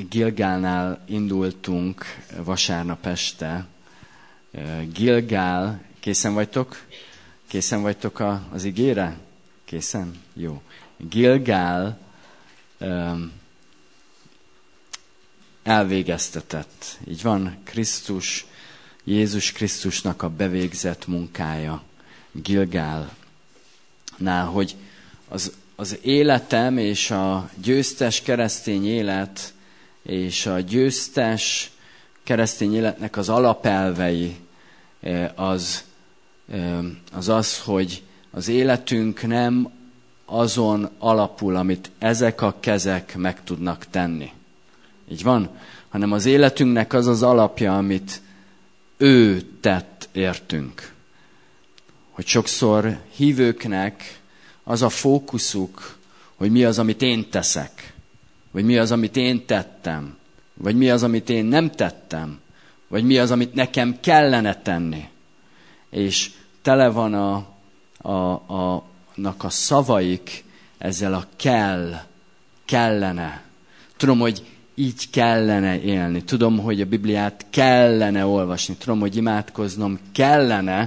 Gilgálnál indultunk vasárnap este. Gilgál, készen vagytok? Készen vagytok az igére? Készen? Jó. Gilgál elvégeztetett. Így van, Jézus Krisztusnak a bevégzett munkája Gilgálnál, hogy az életem és a győztes keresztény élet és a győztes keresztény életnek az alapelvei az, hogy az életünk nem azon alapul, amit ezek a kezek meg tudnak tenni. Így van? Hanem az életünknek az az alapja, amit ő tett értünk. Hogy sokszor hívőknek az a fókuszuk, hogy mi az, amit én teszek, vagy mi az, amit én tettem, vagy mi az, amit én nem tettem, vagy mi az, amit nekem kellene tenni. És tele van a szavaik ezzel a kellene. Tudom, hogy így kellene élni. Tudom, hogy a Bibliát kellene olvasni. Tudom, hogy imádkoznom kellene,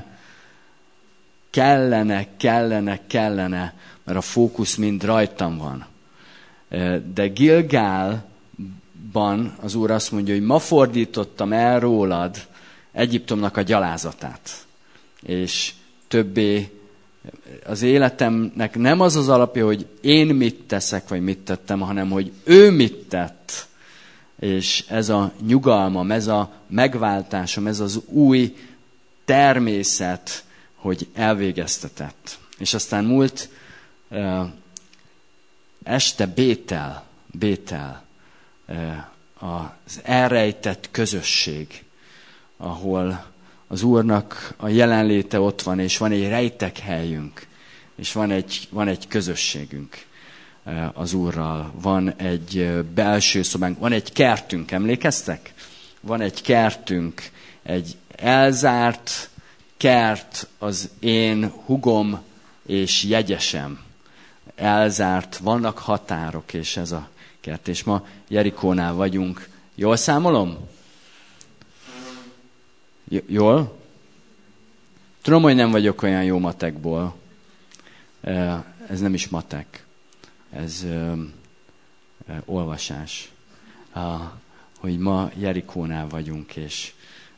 mert a fókusz mind rajtam van. De Gilgálban az Úr azt mondja, hogy ma fordítottam el rólad Egyiptomnak a gyalázatát. És többé az életemnek nem az az alapja, hogy én mit teszek, vagy mit tettem, hanem hogy ő mit tett. És ez a nyugalmam, ez a megváltásom, ez az új természet, hogy elvégeztetett. És aztán múlt este Bétel, az elrejtett közösség, ahol az Úrnak a jelenléte ott van, és van egy rejtek helyünk, és van egy közösségünk az Úrral, van egy belső szobánk, van egy kertünk, emlékeztek? Van egy kertünk, egy elzárt kert az én hugom és jegyesem. Elzárt, vannak határok, és ez a kert. És ma Jerikónál vagyunk. Jól számolom? Jól? Tudom, hogy nem vagyok olyan jó matekból. Ez nem is matek. Ez olvasás. Hogy ma Jerikónál vagyunk, és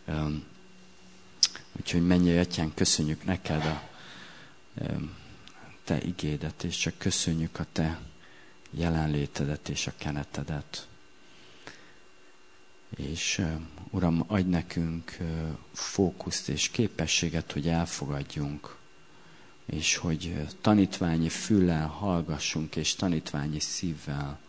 úgyhogy mennyei Atyánk, köszönjük neked a te igédet, és csak köszönjük a te jelenlétedet és a kenetedet. És Uram, adj nekünk fókuszt és képességet, hogy elfogadjunk, és hogy tanítványi füllel hallgassunk, és tanítványi szívvel,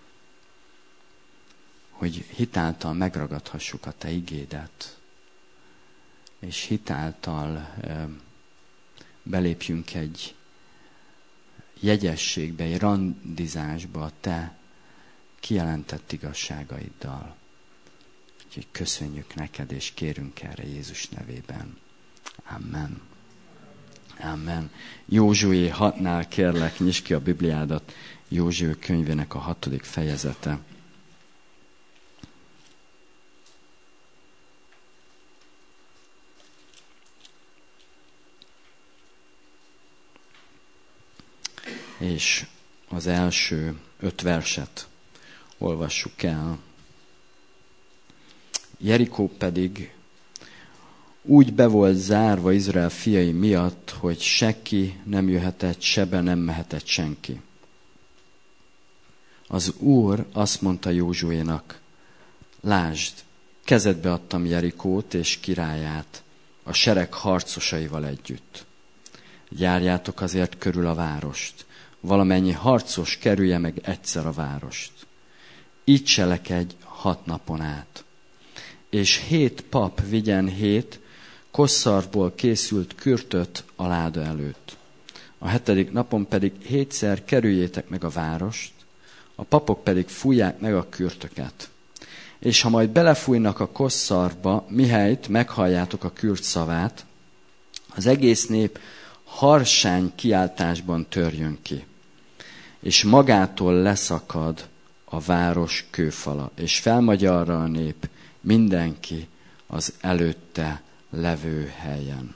hogy hitáltal megragadhassuk a te igédet, és hitáltal belépjünk egy jegyességbe, egy randizásba a te kijelentett igazságaiddal. Úgyhogy köszönjük neked, és kérünk erre Jézus nevében. Amen. Amen. Józsué 6-nál kérlek, nyisd ki a Bibliádat, Józsué könyvének a 6. fejezete. És az első 5 verset olvassuk el. Jerikó pedig úgy be volt zárva Izrael fiai miatt, hogy senki nem jöhetett, sebe nem mehetett senki. Az Úr azt mondta Józsuénak, lásd, kezedbe adtam Jerikót és királyát, a sereg harcosaival együtt. Járjátok azért körül a várost, valamennyi harcos kerülje meg egyszer a várost. Így cselekedj 6 napon át. És 7 pap vigyen 7 kosszarvból készült kürtöt a láda előtt. A 7. napon pedig 7-szer kerüljétek meg a várost, a papok pedig fújják meg a kürtöket. És ha majd belefújnak a kosszarvba, mihelyt meghalljátok a kürt szavát, az egész nép harsány kiáltásban törjön ki. És magától leszakad a város kőfala, és felmegy arra a nép, mindenki az előtte levő helyen.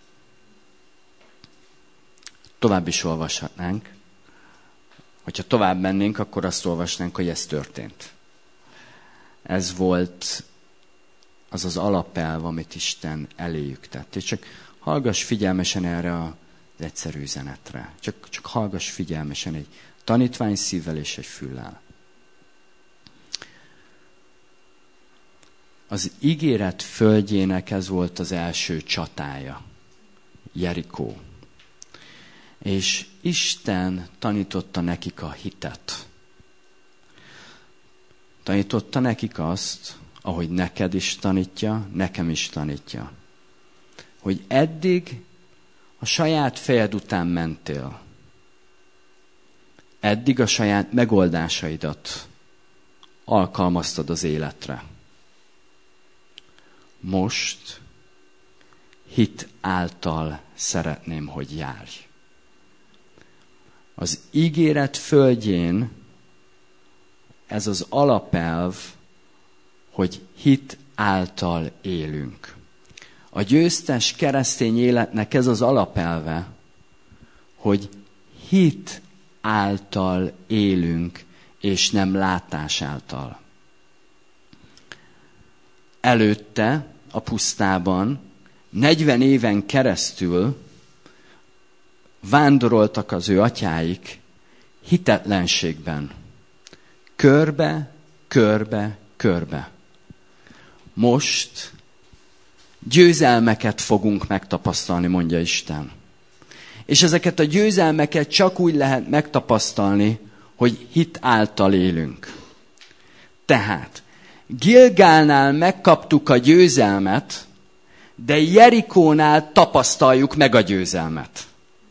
Tovább is olvashatnánk. Hogyha tovább mennénk, akkor azt olvasnánk, hogy ez történt. Ez volt az az alapelv, amit Isten eléjük tett. És csak hallgass figyelmesen erre az egyszerű üzenetre. Csak hallgass figyelmesen egy tanítvány szívvel és egy füllel. Az ígéret földjének ez volt az első csatája. Jerikó. És Isten tanította nekik a hitet. Tanította nekik azt, ahogy neked is tanítja, nekem is tanítja. Hogy eddig a saját fejed után mentél. Eddig a saját megoldásaidat alkalmaztad az életre. Most hit által szeretném, hogy járj. Az ígéret földjén ez az alapelv, hogy hit által élünk. A győztes keresztény életnek ez az alapelve, hogy hit által élünk, és nem látás által. Előtte, a pusztában 40 éven keresztül vándoroltak az ő atyáik hitetlenségben. Körbe, körbe, körbe. Most győzelmeket fogunk megtapasztalni, mondja Isten. És ezeket a győzelmeket csak úgy lehet megtapasztalni, hogy hit által élünk. Tehát Gilgálnál megkaptuk a győzelmet, de Jerikónál tapasztaljuk meg a győzelmet.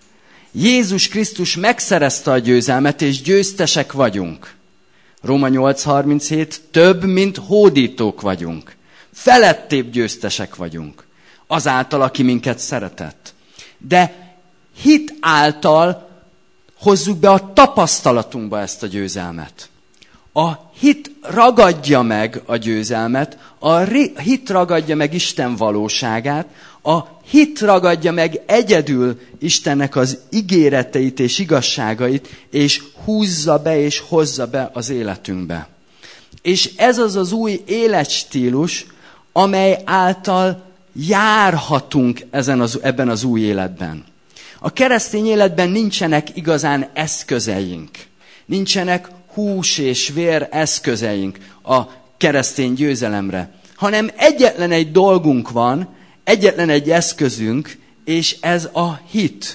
Jézus Krisztus megszerezte a győzelmet, és győztesek vagyunk. Róma 8:37, több, mint hódítók vagyunk. Felettébb győztesek vagyunk. Azáltal, aki minket szeretett. De hit által hozzuk be a tapasztalatunkba ezt a győzelmet. A hit ragadja meg a győzelmet, a hit ragadja meg Isten valóságát, a hit ragadja meg egyedül Istennek az ígéreteit és igazságait, és húzza be és hozza be az életünkbe. És ez az az új életstílus, amely által járhatunk ebben az új életben. A keresztény életben nincsenek igazán eszközeink. Nincsenek hús és vér eszközeink a keresztény győzelemre, hanem egyetlen egy dolgunk van, egyetlen egy eszközünk, és ez a hit.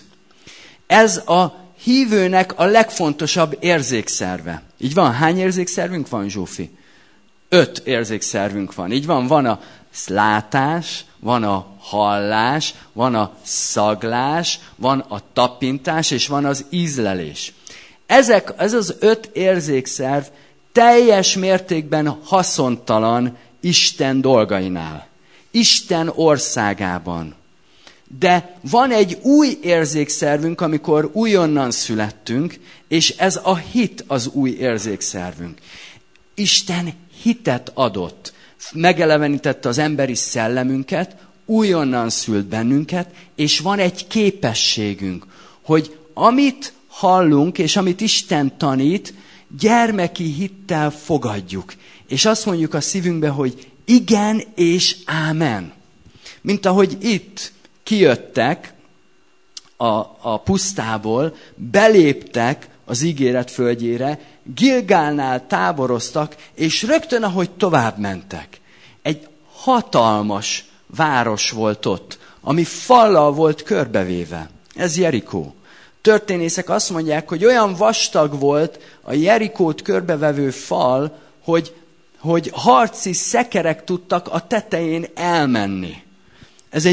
Ez a hívőnek a legfontosabb érzékszerve. Így van? Hány érzékszervünk van, Zsófi? 5 érzékszervünk van. Így van? Van a látás, van a hallás, van a szaglás, van a tapintás, és van az ízlelés. Ez az 5 érzékszerv teljes mértékben haszontalan Isten dolgainál, Isten országában. De van egy új érzékszervünk, amikor újonnan születtünk, és ez a hit az új érzékszervünk. Isten hitet adott, megelevenítette az emberi szellemünket, újonnan szült bennünket, és van egy képességünk, hogy amit hallunk, és amit Isten tanít, gyermeki hittel fogadjuk. És azt mondjuk a szívünkbe, hogy igen és ámen. Mint ahogy itt kijöttek a pusztából, beléptek az ígéret földjére, Gilgálnál táboroztak, és rögtön, ahogy tovább mentek, egy hatalmas város volt ott, ami fallal volt körbevéve. Ez Jerikó. Történészek azt mondják, hogy olyan vastag volt a Jerikót körbevevő fal, hogy harci szekerek tudtak a tetején elmenni. Ez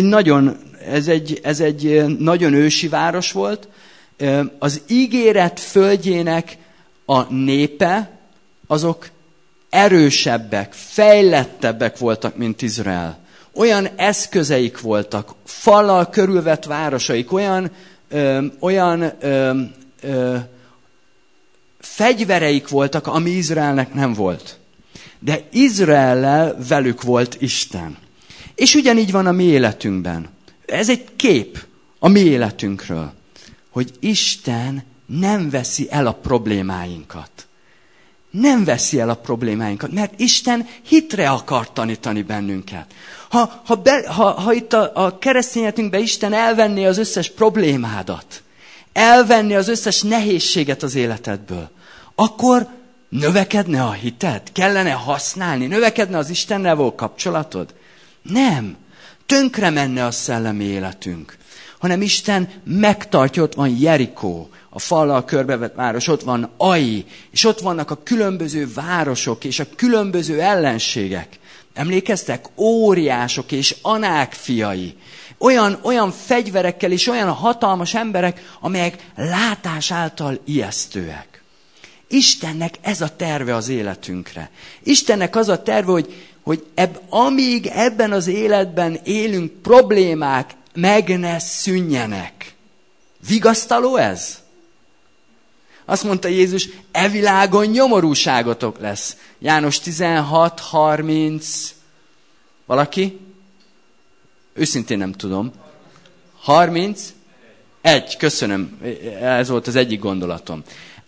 egy nagyon ősi város volt. Az ígéret földjének a népe, azok erősebbek, fejlettebbek voltak, mint Izrael. Olyan eszközeik voltak, fallal körülvett városaik, olyan fegyvereik voltak, ami Izraelnek nem volt. De Izraellel velük volt Isten. És ugyanígy van a mi életünkben. Ez egy kép a mi életünkről, hogy Isten nem veszi el a problémáinkat. Nem veszi el a problémáinkat, mert Isten hitre akar tanítani bennünket. Ha itt a keresztényetünkben Isten elvenné az összes problémádat, elvenné az összes nehézséget az életedből, akkor növekedne a hited? Kellene használni? Növekedne az Istennel való kapcsolatod? Nem. Tönkre menne a szellemi életünk. Hanem Isten megtartja, ott van Jerikó, a fallal körbevett város, ott van Ai, és ott vannak a különböző városok és a különböző ellenségek. Emlékeztek? Óriások és Anák fiai. Olyan fegyverekkel és olyan hatalmas emberek, amelyek látás által ijesztőek. Istennek ez a terve az életünkre. Istennek az a terve, hogy amíg ebben az életben élünk, problémák meg ne szűnjenek. Vigasztaló ez? Azt mondta Jézus, e világon nyomorúságotok lesz. János 16:30. Valaki? Őszintén nem tudom. 31? Köszönöm. Ez volt az egyik gondolatom.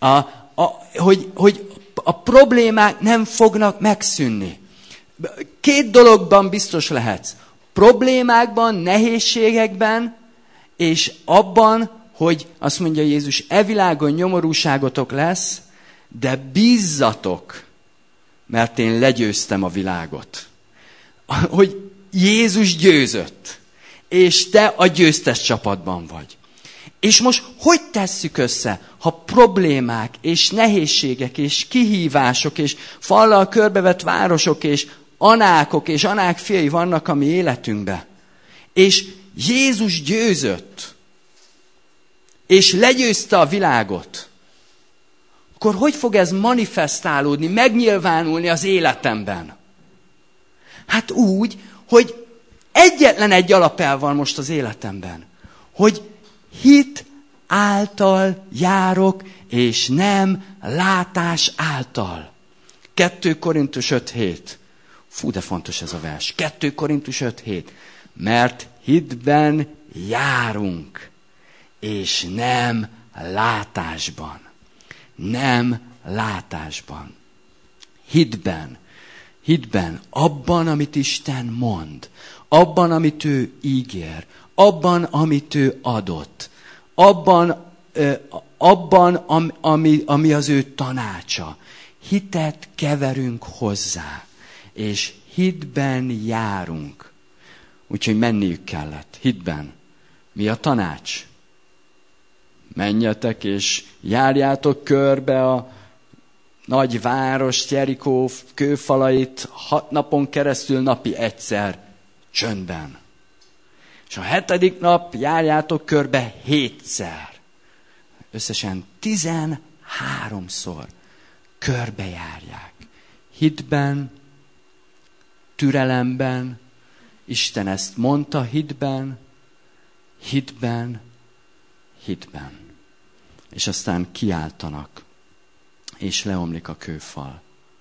Hogy a problémák nem fognak megszűnni. 2 dologban biztos lehetsz. Problémákban, nehézségekben, és abban, hogy azt mondja Jézus, e világon nyomorúságotok lesz, de bízzatok, mert én legyőztem a világot. Hogy Jézus győzött, és te a győztes csapatban vagy. És most hogy tesszük össze, ha problémák, és nehézségek, és kihívások, és fallal körbevett városok, és anákok, és anák fiai vannak a mi életünkben. És Jézus győzött, és legyőzte a világot. Akkor hogy fog ez manifestálódni, megnyilvánulni az életemben? Hát úgy, hogy egyetlen egy alapelv van most az életemben. Hogy hit által járok, és nem látás által. 2 Korintus 5:7. Fú, de fontos ez a vers. 2 Korintus 5:7. Mert hitben járunk, és nem látásban. Nem látásban. Hitben, abban, amit Isten mond, abban, amit ő ígér, abban, amit ő adott, abban ami az ő tanácsa. Hitet keverünk hozzá, és hitben járunk. Úgyhogy menniük kellett, hitben. Mi a tanács? Menjetek és járjátok körbe a nagy város, Jerikó kőfalait 6 napon keresztül napi egyszer, csöndben. És a 7. nap járjátok körbe 7-szer. Összesen 13-szor körbejárják. Hitben, türelemben, Isten ezt mondta, hitben. És aztán kiáltanak, és leomlik a kőfal.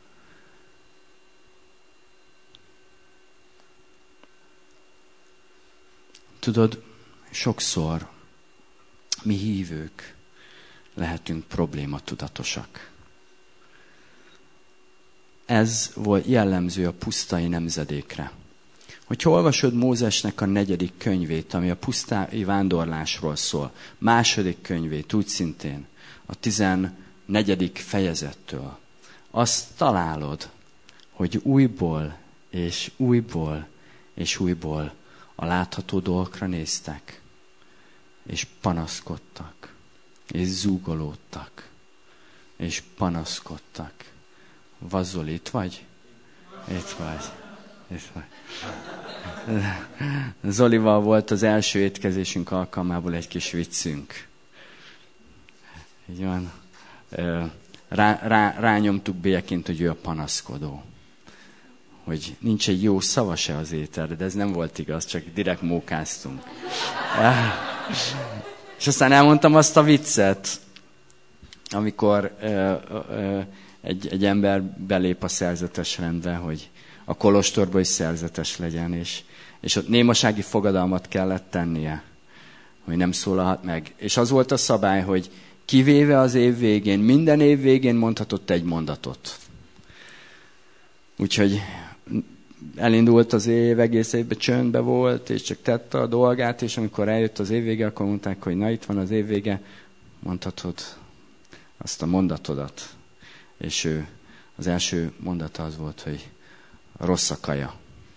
Tudod, sokszor mi hívők lehetünk problématudatosak. Ez volt jellemző a pusztai nemzedékre. Hogyha olvasod Mózesnek a 4. könyvét, ami a pusztai vándorlásról szól, 2. könyvét úgy szintén, a 14. fejezettől, azt találod, hogy újból a látható dolgokra néztek, és panaszkodtak, és zúgolódtak, és panaszkodtak. Vazoli, itt vagy? Itt vagy. Zolival volt az első étkezésünk alkalmából egy kis viccünk. Így van. Rányomtuk bélyegként, hogy ő a panaszkodó. Hogy nincs egy jó szava se az ételre, de ez nem volt igaz, csak direkt mókáztunk. És aztán elmondtam azt a viccet, amikor egy ember belép a szerzetes rendbe, hogy a kolostorba is szerzetes legyen, és ott némasági fogadalmat kellett tennie, hogy nem szólalhat meg. És az volt a szabály, hogy kivéve az év végén, minden év végén mondhatott egy mondatot. Úgyhogy elindult az év, egész évben csöndbe volt, és csak tette a dolgát, és amikor eljött az év vége, akkor mondták, hogy na itt van az év vége, mondhatod azt a mondatodat. És ő, az első mondata az volt, hogy rossz a kaja.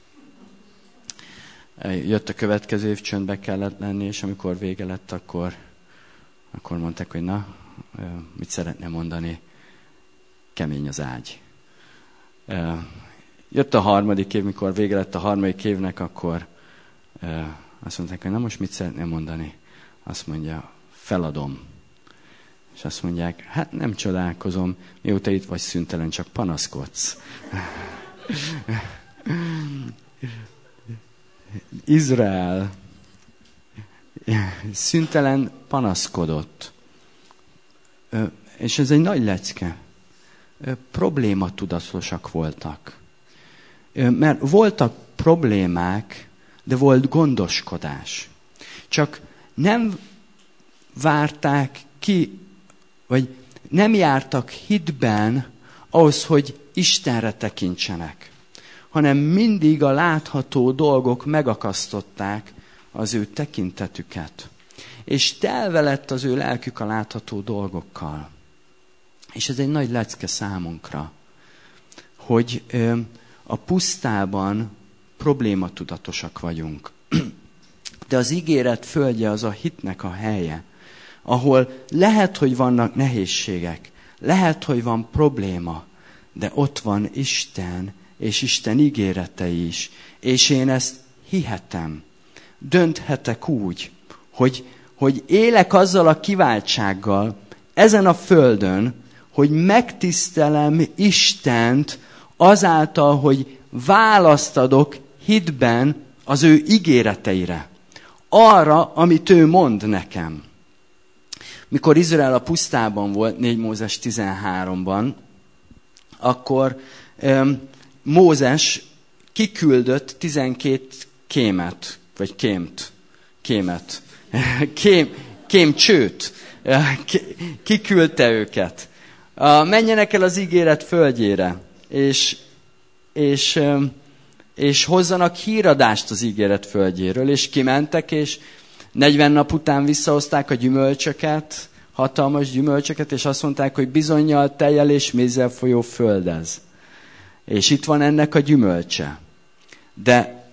Jött a következő év, csöndbe kellett lenni, és amikor vége lett, akkor mondták, hogy na, mit szeretne mondani? Kemény az ágy. Jött a harmadik év, mikor vége lett a harmadik évnek, akkor azt mondták, hogy na most mit szeretne mondani? Azt mondja, feladom. És azt mondják, hát nem csodálkozom, mióta itt vagy szüntelen, csak panaszkodsz. Izrael szüntelen panaszkodott. És ez egy nagy lecke. Problématudatosak voltak. Mert voltak problémák, de volt gondoskodás. Csak nem várták ki, vagy nem jártak hitben ahhoz, hogy Istenre tekintsenek, hanem mindig a látható dolgok megakasztották az ő tekintetüket. És telve lett az ő lelkük a látható dolgokkal. És ez egy nagy lecke számunkra, hogy a pusztában problématudatosak vagyunk. De az ígéret földje az a hitnek a helye, ahol lehet, hogy vannak nehézségek, lehet, hogy van probléma, de ott van Isten, és Isten ígéretei is. És én ezt hihetem. Dönthetek úgy, hogy élek azzal a kiváltsággal ezen a földön, hogy megtisztelem Istent azáltal, hogy választ adok hitben az ő ígéreteire. Arra, amit ő mond nekem. Mikor Izrael a pusztában volt, 4 Mózes 13-ban, akkor Mózes kiküldött 12 kémet, vagy kémcsőt. Kiküldte őket. Menjenek el az ígéret földjére, és hozzanak híradást az ígéret földjéről, és kimentek, és 40 nap után visszahozták a gyümölcsöket, hatalmas gyümölcsöket, és azt mondták, hogy bizonnyal, tejjel és mézzel folyó föld ez. És itt van ennek a gyümölcse. De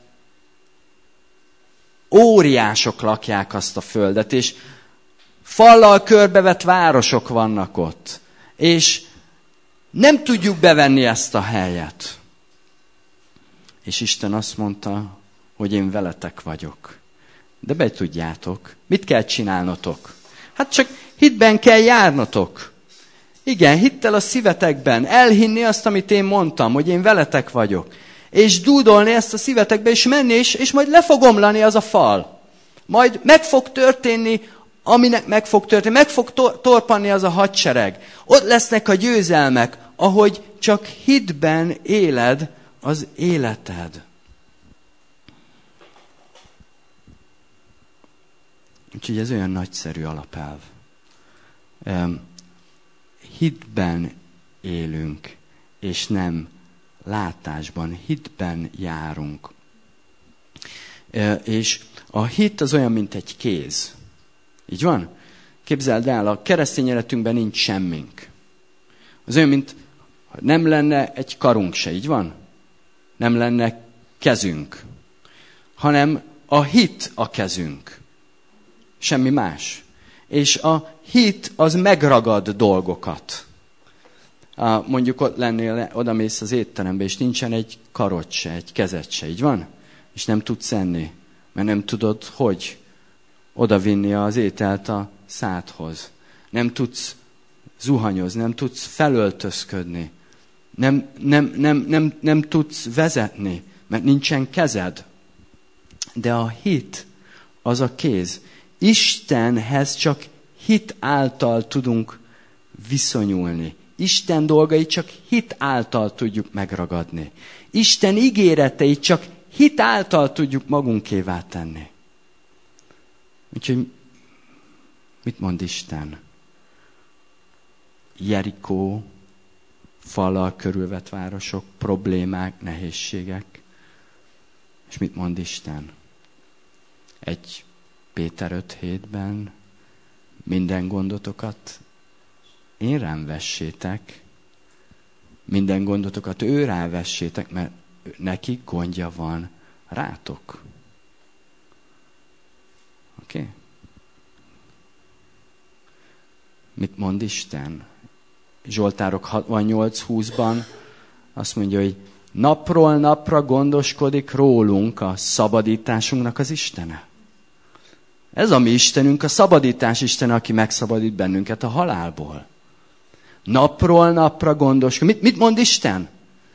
óriások lakják azt a földet, és fallal körbevett városok vannak ott. És nem tudjuk bevenni ezt a helyet. És Isten azt mondta, hogy én veletek vagyok. De be tudjátok, mit kell csinálnotok? Hát csak hitben kell járnotok. Igen, hittel a szívetekben, elhinni azt, amit én mondtam, hogy én veletek vagyok. És dúdolni ezt a szívetekbe, és menni, és majd le fog omlani az a fal. Majd meg fog történni, aminek meg fog történni, meg fog torpanni az a hadsereg. Ott lesznek a győzelmek, ahogy csak hitben éled az életed. Úgyhogy ez olyan nagyszerű alapelv. Hitben élünk, és nem látásban. Hitben járunk. És a hit az olyan, mint egy kéz. Így van? Képzeld el, a keresztény életünkben nincs semmink. Az olyan, mint nem lenne egy karunk se, így van? Nem lenne kezünk. Hanem a hit a kezünk. Semmi más. És a hit az megragad dolgokat. Mondjuk ott lennél, odamész az étterembe, és nincsen egy karod se, egy kezed se, így van? És nem tudsz enni, mert nem tudod, hogy odavinni az ételt a szádhoz. Nem tudsz zuhanyozni, nem tudsz felöltözködni. Nem tudsz vezetni, mert nincsen kezed. De a hit az a kéz. Istenhez csak hit által tudunk viszonyulni. Isten dolgait csak hit által tudjuk megragadni. Isten ígéreteit csak hit által tudjuk magunkévá tenni. Úgyhogy mit mond Isten? Jerikó, fallal körülvett városok, problémák, nehézségek. És mit mond Isten? 1 Péter 5:7-ben minden gondotokat én rám vessétek, minden gondotokat ő rávessétek, mert neki gondja van rátok. Oké? Okay? Mit mond Isten? Zsoltárok 68:20-ban azt mondja, hogy napról napra gondoskodik rólunk a szabadításunknak az Istene. Ez a mi Istenünk, a szabadítás Istene, aki megszabadít bennünket a halálból. Napról napra gondoskodik. Mit mond Isten?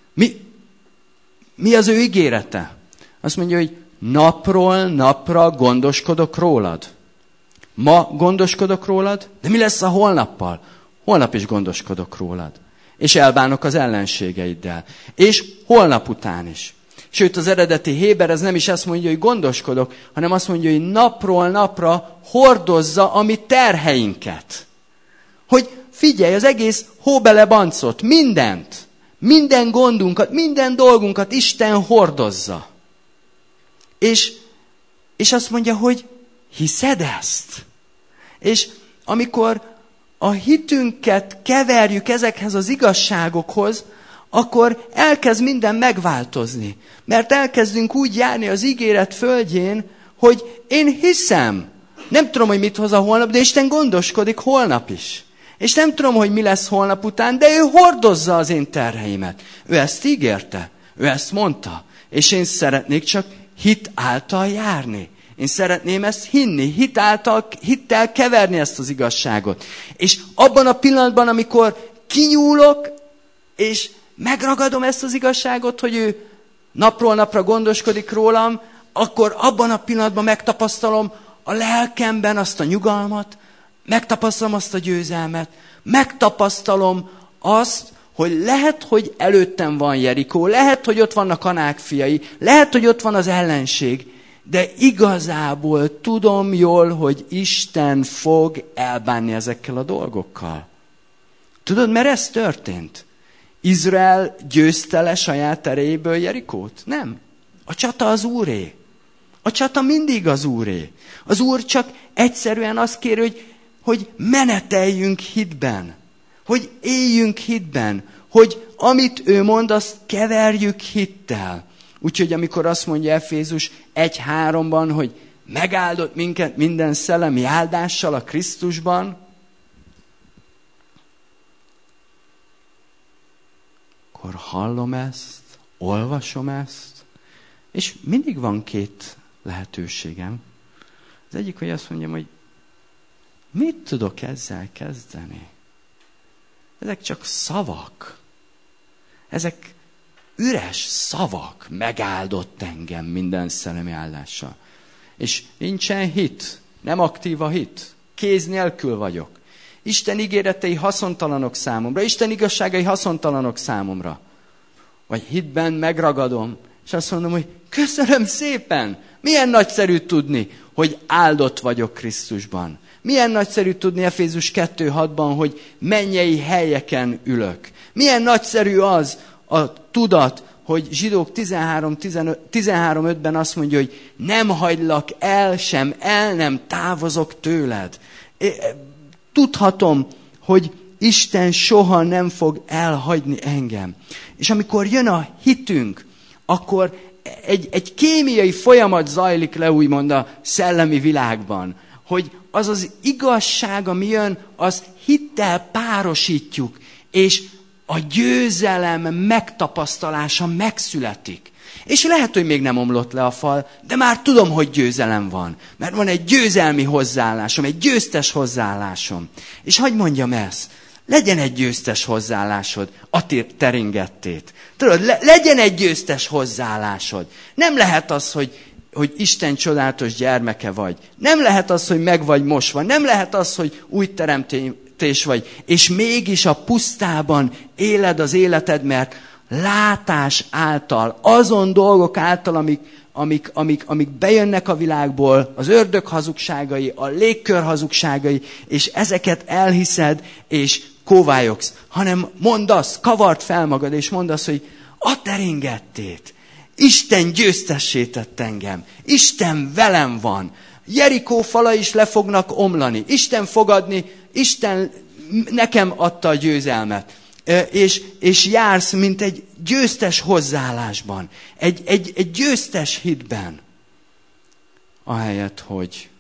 Mi az ő ígérete? Azt mondja, hogy napról napra gondoskodok rólad. Ma gondoskodok rólad, de mi lesz a holnappal? Holnap is gondoskodok rólad. És elbánok az ellenségeiddel. És holnap után is. Sőt, az eredeti héber ez nem is azt mondja, hogy gondoskodok, hanem azt mondja, hogy napról napra hordozza a mi terheinket. Hogy figyelj, az egész hóbelebancot, mindent, minden gondunkat, minden dolgunkat Isten hordozza. És azt mondja, hogy hiszed ezt? És amikor a hitünket keverjük ezekhez az igazságokhoz, akkor elkezd minden megváltozni. Mert elkezdünk úgy járni az ígéret földjén, hogy én hiszem. Nem tudom, hogy mit hoz a holnap, de Isten gondoskodik holnap is. És nem tudom, hogy mi lesz holnap után, de ő hordozza az én terheimet. Ő ezt ígérte, ő ezt mondta. És én szeretnék csak hit által járni. Én szeretném ezt hinni, hittel keverni ezt az igazságot. És abban a pillanatban, amikor kinyúlok, és megragadom ezt az igazságot, hogy ő napról napra gondoskodik rólam, akkor abban a pillanatban megtapasztalom a lelkemben azt a nyugalmat, megtapasztalom azt a győzelmet, megtapasztalom azt, hogy lehet, hogy előttem van Jerikó, lehet, hogy ott vannak Anák fiai, lehet, hogy ott van az ellenség, de igazából tudom jól, hogy Isten fog elbánni ezekkel a dolgokkal. Tudod, mert ez történt? Izrael győzte le saját erejéből Jerikót? Nem. A csata az Úré. A csata mindig az Úré. Az Úr csak egyszerűen azt kéri, hogy meneteljünk hitben. Hogy éljünk hitben. Hogy amit ő mond, azt keverjük hittel. Úgyhogy amikor azt mondja Efézus 1:3-ban, hogy megáldott minket minden szellemi áldással a Krisztusban, akkor hallom ezt, olvasom ezt, és mindig van 2 lehetőségem. Az egyik, hogy azt mondjam, hogy mit tudok ezzel kezdeni? Ezek csak szavak. Ezek üres szavak. Megáldott engem minden szellemi áldással. És nincsen hit. Nem aktív a hit. Kéz nélkül vagyok. Isten ígéretei haszontalanok számomra. Isten igazságai haszontalanok számomra. Vagy hitben megragadom, és azt mondom, hogy köszönöm szépen. Milyen nagyszerű tudni, hogy áldott vagyok Krisztusban. Milyen nagyszerű tudni Efézus 2:6-ban, hogy mennyei helyeken ülök. Milyen nagyszerű az a tudat, hogy Zsidók 13:5-ben azt mondja, hogy nem hagylak el, sem el nem távozok tőled. Tudhatom, hogy Isten soha nem fog elhagyni engem. És amikor jön a hitünk, akkor egy kémiai folyamat zajlik le, úgymond a szellemi világban, hogy az az igazság, ami jön, az hittel párosítjuk, és a győzelem megtapasztalása megszületik. És lehet, hogy még nem omlott le a fal, de már tudom, hogy győzelem van. Mert van egy győzelmi hozzáállásom, egy győztes hozzáállásom. És hadd mondjam ezt, legyen egy győztes hozzáállásod, teringettét. Tudod, legyen egy győztes hozzáállásod. Nem lehet az, hogy Isten csodálatos gyermeke vagy. Nem lehet az, hogy meg vagy mosva. Nem lehet az, hogy új megközelítés vagy, és mégis a pusztában éled az életed, mert látás által, azon dolgok által, amik bejönnek a világból, az ördög hazugságai, a légkör hazugságai, és ezeket elhiszed, és kóvályogsz. Hanem mondd azt, kavard fel magad, és mondd azt, hogy a teringettét. Isten győztessé tett engem. Isten velem van. Jerikó fala is le fognak omlani. Isten fogadni, Isten nekem adta a győzelmet. És jársz, mint egy győztes hozzáállásban. Egy győztes hitben. Ahelyett, hogy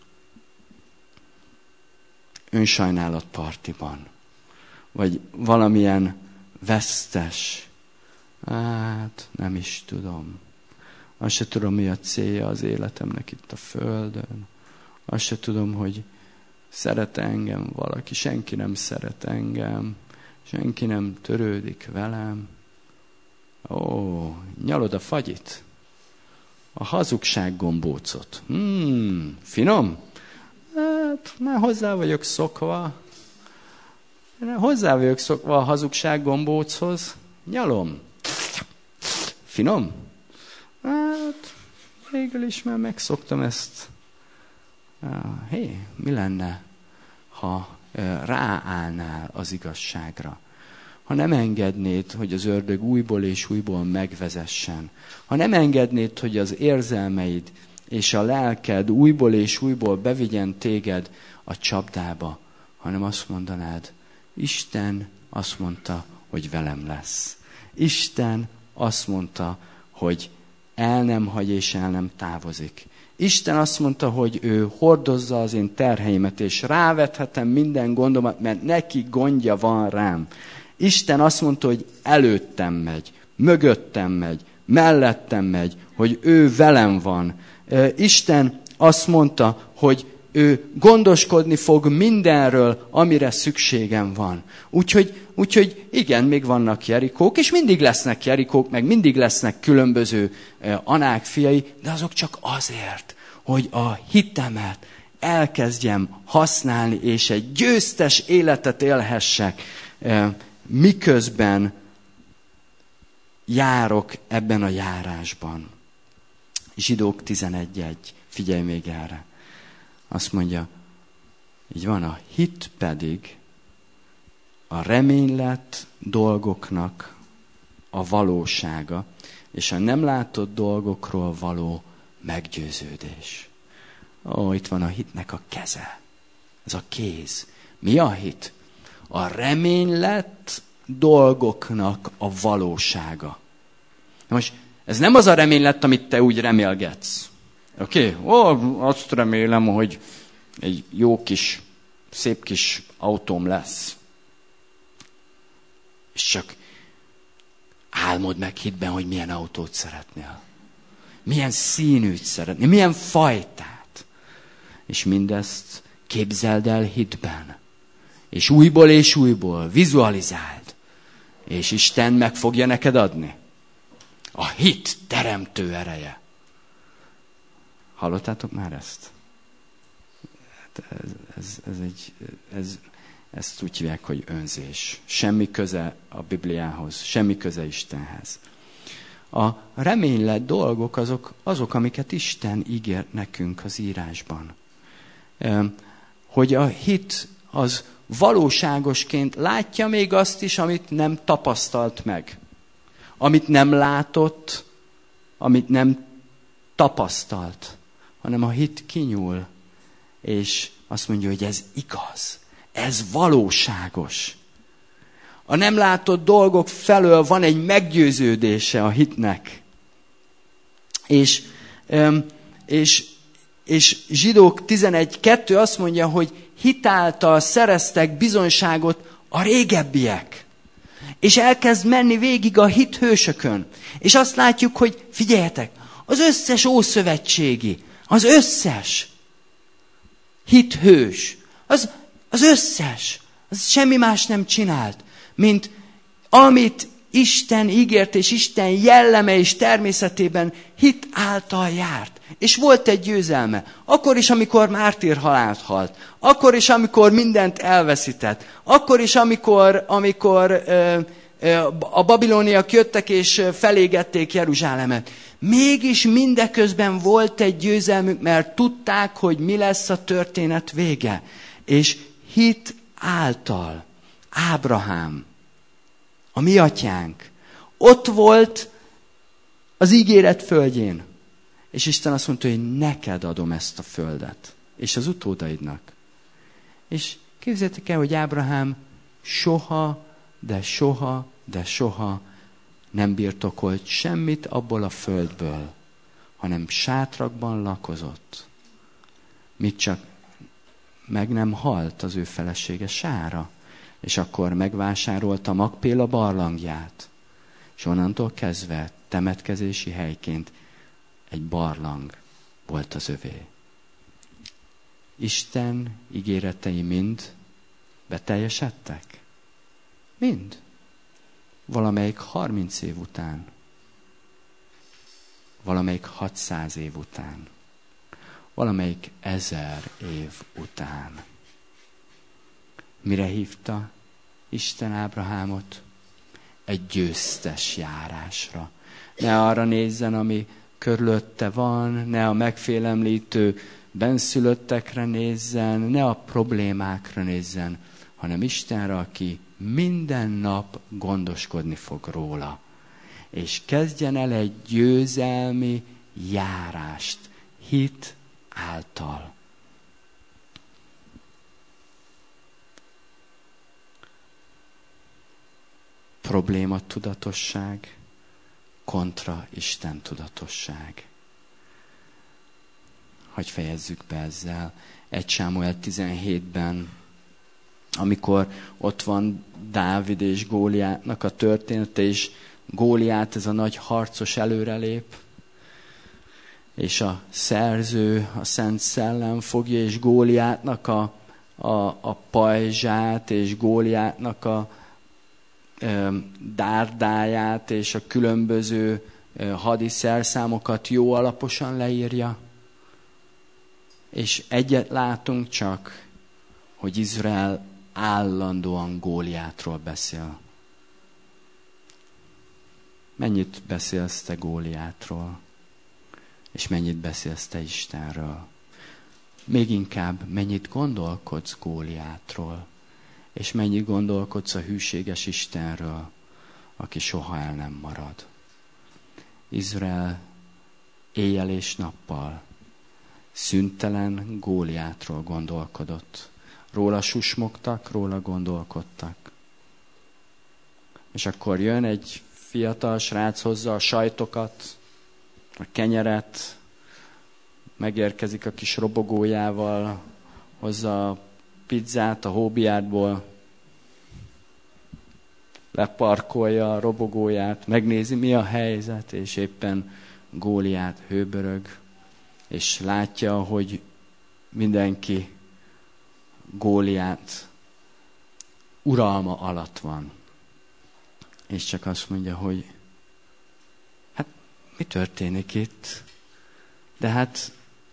önsajnálatpartiban. Vagy valamilyen vesztes. Hát, nem is tudom. Azt se tudom, mi a célja az életemnek itt a földön. Azt se tudom, hogy szeret engem valaki. Senki nem szeret engem. Senki nem törődik velem. Ó, nyalod a fagyit. A hazugság gombócot. Finom? Hát, már hozzá vagyok szokva. Hozzá vagyok szokva a hazugság gombóchoz. Nyalom. Finom? Hát, végül is már megszoktam ezt. Hé, mi lenne, ha ráállnál az igazságra? Ha nem engednéd, hogy az ördög újból és újból megvezessen. Ha nem engednéd, hogy az érzelmeid és a lelked újból és újból bevigyen téged a csapdába, hanem azt mondanád, Isten azt mondta, hogy velem lesz. Isten azt mondta, hogy el nem hagy és el nem távozik. Isten azt mondta, hogy ő hordozza az én terheimet, és rávethetem minden gondomat, mert neki gondja van rám. Isten azt mondta, hogy előttem megy, mögöttem megy, mellettem megy, hogy ő velem van. Isten azt mondta, hogy ő gondoskodni fog mindenről, amire szükségem van. Úgyhogy igen, még vannak Jerikók, és mindig lesznek Jerikók, meg mindig lesznek különböző anák fiai, de azok csak azért, hogy a hitemet elkezdjem használni, és egy győztes életet élhessek, miközben járok ebben a járásban. Zsidók 11.1. Figyelj még erre. Azt mondja, így van, a hit pedig a reménylett dolgoknak a valósága, és a nem látott dolgokról való meggyőződés. Itt van a hitnek a keze. Ez a kéz. Mi a hit? A reménylett dolgoknak a valósága. Most ez nem az a reménylett, amit te úgy remélgetsz. Oké? Azt remélem, hogy egy jó kis, szép kis autóm lesz. És csak álmod meg hitben, hogy milyen autót szeretnél. Milyen színűt szeretnél, milyen fajtát. És mindezt képzeld el hitben. És újból vizualizáld. És Isten meg fogja neked adni. A hit teremtő ereje. Hallottátok már ezt? Ezt úgy hívják, hogy önzés. Semmi köze a Bibliához, semmi köze Istenhez. A reménylett dolgok azok, amiket Isten ígér nekünk az írásban. Hogy a hit az valóságosként látja még azt is, amit nem tapasztalt meg. Amit nem látott, amit nem tapasztalt. Hanem a hit kinyúl, és azt mondja, hogy ez igaz. Ez valóságos. A nem látott dolgok felől van egy meggyőződése a hitnek. És Zsidók 11.2 azt mondja, hogy hitáltal szereztek bizonyságot a régebbiek. És elkezd menni végig a hit hősökön. És azt látjuk, hogy figyeljetek, az összes ószövetségi, az összes hithős, az összes, az semmi más nem csinált, mint amit Isten ígért, és Isten jelleme és természetében hit által járt. És volt egy győzelme. Akkor is, amikor mártír halált halt. Akkor is, amikor mindent elveszített. Akkor is, amikor a babiloniak jöttek és felégették Jeruzsálemet. Mégis mindeközben volt egy győzelmük, mert tudták, hogy mi lesz a történet vége. És hit által Ábrahám, a mi atyánk, ott volt az ígéret földjén. És Isten azt mondta, hogy neked adom ezt a földet. És az utódaidnak. És képzeljétek el, hogy Ábrahám soha nem birtokolt semmit abból a földből, hanem sátrakban lakozott. Míg csak meg nem halt az ő felesége Sára. És akkor megvásárolta Makpéla barlangját. És onnantól kezdve temetkezési helyként egy barlang volt az övé. Isten ígéretei mind beteljesedtek? Mind. Valamelyik 30 év után. Valamelyik 600 év után. Valamelyik 1000 év után. Mire hívta Isten Ábrahámot? Egy győztes járásra. Ne arra nézzen, ami körülötte van, ne a megfélemlítő benszülöttekre nézzen, ne a problémákra nézzen, hanem Istenre, aki minden nap gondoskodni fog róla. És kezdjen el egy győzelmi járást, hit által. Probléma tudatosság kontra Isten tudatosság. Hogy fejezzük be ezzel. 1 Sámuel 17-ben, amikor ott van Dávid és Góliátnak a története, és Góliát, ez a nagy harcos előrelép, és a szerző, a Szent Szellem fogja, és Góliátnak a pajzsát, és Góliátnak a dárdáját, és a különböző hadi szerszámokat jó alaposan leírja. És egyet látunk csak, hogy Izrael állandóan Góliátról beszél. Mennyit beszélsz te Góliátról? És mennyit beszélsz te Istenről? Még inkább, mennyit gondolkodsz Góliátról? És mennyit gondolkodsz a hűséges Istenről, aki soha el nem marad? Izrael éjjel és nappal szüntelen Góliátról gondolkodott. Róla susmogtak, róla gondolkodtak. És akkor jön egy fiatal srác, hozza a sajtokat, a kenyeret, megérkezik a kis robogójával, hozza a pizzát a hóbiádból, leparkolja a robogóját, megnézi, mi a helyzet, és éppen Góliát hőbörög, és látja, hogy mindenki Góliát uralma alatt van. És csak azt mondja, hogy hát mi történik itt? De hát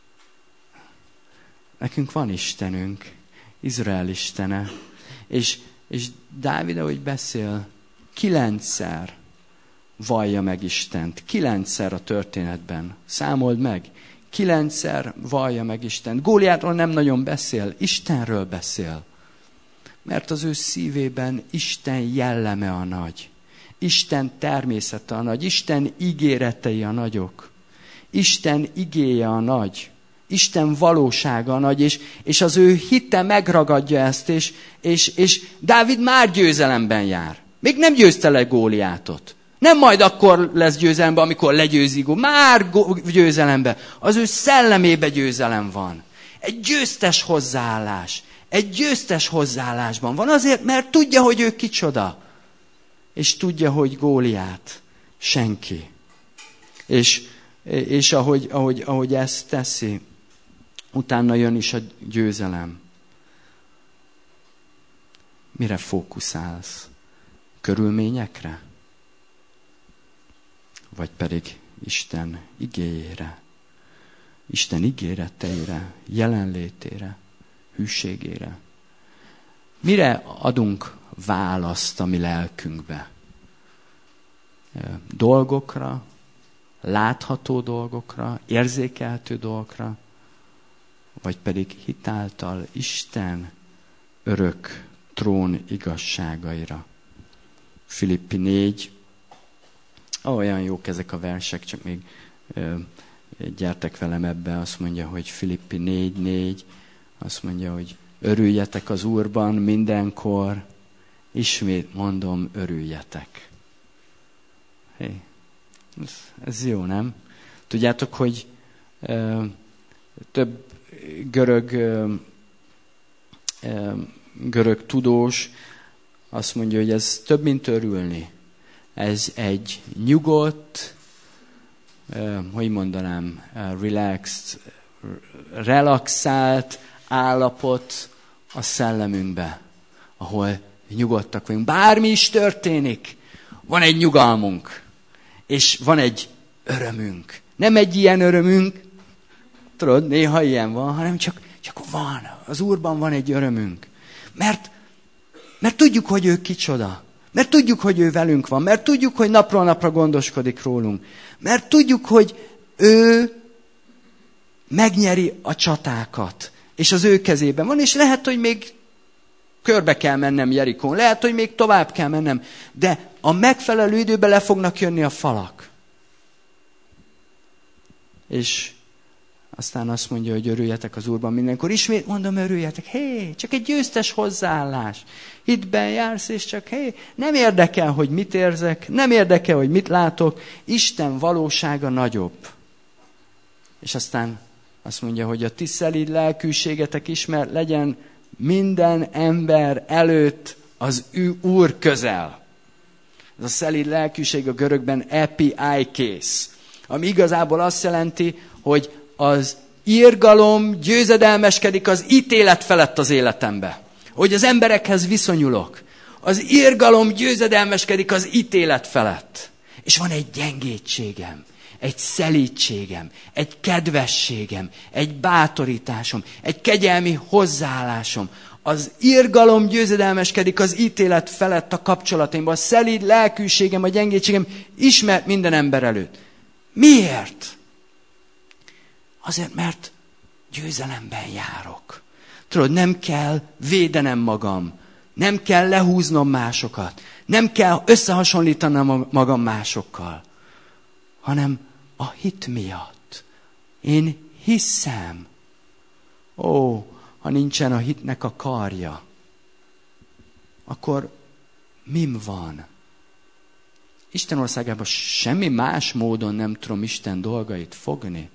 nekünk van Istenünk, Izrael Istene. És Dávid, ahogy beszél, 9-szer vallja meg Istent. 9-szer a történetben. Számold meg. 9-szer vallja meg Istent. Góliátról nem nagyon beszél, Istenről beszél. Mert az ő szívében Isten jelleme a nagy. Isten természete a nagy. Isten ígéretei a nagyok. Isten igéje a nagy. Isten valósága a nagy, és az ő hite megragadja ezt, és Dávid már győzelemben jár. Még nem győzte le Góliátot. Nem majd akkor lesz győzelemben, amikor legyőzi már győzelemben. Az ő szellemébe győzelem van. Egy győztes hozzáállás. Egy győztes hozzáállásban van. Azért, mert tudja, hogy ő kicsoda. És tudja, hogy Góliát senki. És ahogy ezt teszi, utána jön is a győzelem. Mire fókuszálsz? Körülményekre? vagy pedig Isten igéjére, Isten ígéreteire, jelenlétére, hűségére? Mire adunk választ a mi lelkünkbe? Dolgokra, látható dolgokra, érzékelhető dolgokra, vagy pedig hitáltal Isten örök trón igazságaira? Filippi 4. Olyan jók ezek a versek, csak még gyertek velem ebbe. Azt mondja, hogy Filippi 4:4, azt mondja, hogy örüljetek az Úrban mindenkor, ismét mondom, örüljetek. Hé, ez jó, nem? Tudjátok, hogy több görög tudós azt mondja, hogy ez több, mint örülni. Ez egy nyugodt, hogy mondanám, relaxált állapot a szellemünkbe, ahol nyugodtak vagyunk. Bármi is történik, van egy nyugalmunk, és van egy örömünk. Nem egy ilyen örömünk, tudod, néha ilyen van, hanem csak van. Az Úrban van egy örömünk. Mert tudjuk, hogy ő kicsoda. Mert tudjuk, hogy ő velünk van. Mert tudjuk, hogy napról napra gondoskodik rólunk. Mert tudjuk, hogy ő megnyeri a csatákat. És az ő kezében van. És lehet, hogy még körbe kell mennem Jerikón. Lehet, hogy még tovább kell mennem. De a megfelelő időben le fognak jönni a falak. És aztán azt mondja, hogy örüljetek az Úrban mindenkor. Ismét mondom, örüljetek. Hé, csak egy győztes hozzáállás. Hitben jársz, és csak nem érdekel, hogy mit érzek, nem érdekel, hogy mit látok. Isten valósága nagyobb. És aztán azt mondja, hogy a ti szelíd lelkűségetek ismert legyen minden ember előtt az Úr közel. Ez a szelíd lelkűség a görögben epiájkész, ami igazából azt jelenti, hogy az irgalom győzedelmeskedik az ítélet felett az életembe. Hogy az emberekhez viszonyulok. Az irgalom győzedelmeskedik az ítélet felett. És van egy gyengétségem, egy szelídségem, egy kedvességem, egy bátorításom, egy kegyelmi hozzáállásom. Az irgalom győzedelmeskedik az ítélet felett a kapcsolataimban. A szelíd lelkűségem, a gyengétségem ismert minden ember előtt. Miért? Azért, mert győzelemben járok. Tudod, nem kell védenem magam. Nem kell lehúznom másokat. Nem kell összehasonlítanom magam másokkal. Hanem a hit miatt. Én hiszem. Ó, ha nincsen a hitnek a karja, akkor mim van? Isten országában semmi más módon nem tudom Isten dolgait fogni.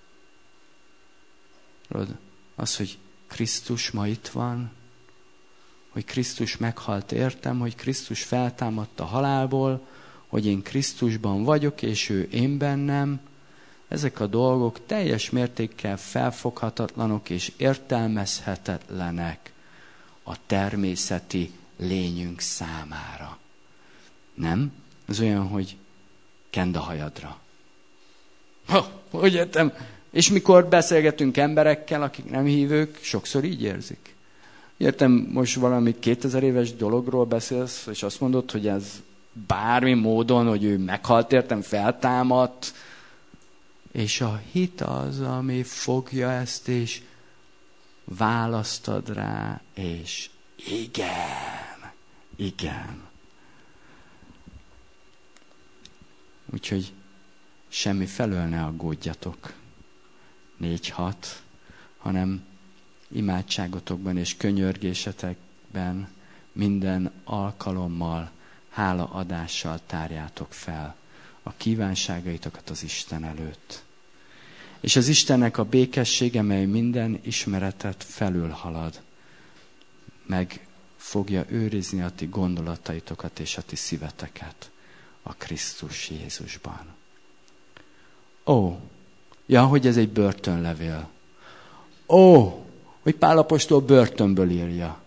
Az, hogy Krisztus ma itt van, hogy Krisztus meghalt értem, hogy Krisztus feltámadt a halálból, hogy én Krisztusban vagyok, és ő én bennem, ezek a dolgok teljes mértékkel felfoghatatlanok és értelmezhetetlenek a természeti lényünk számára. Nem? Ez olyan, hogy kend a hajadra. Hogy értem? És mikor beszélgetünk emberekkel, akik nem hívők, sokszor így érzik. Értem, most valami 2000 éves dologról beszélsz, és azt mondod, hogy ez bármi módon, hogy ő meghalt, értem, feltámadt, és a hit az, ami fogja ezt, és választad rá, és igen. Úgyhogy semmi felől ne aggódjatok. 4-6, hanem imádságotokban és könyörgésetekben minden alkalommal, hálaadással tárjátok fel a kívánságaitokat az Isten előtt. És az Istennek a békessége, mely minden ismeretet felülhalad, meg fogja őrizni a ti gondolataitokat és a ti szíveteket a Krisztus Jézusban. Hogy ez egy börtönlevél. Hogy Pál apostol börtönből írja.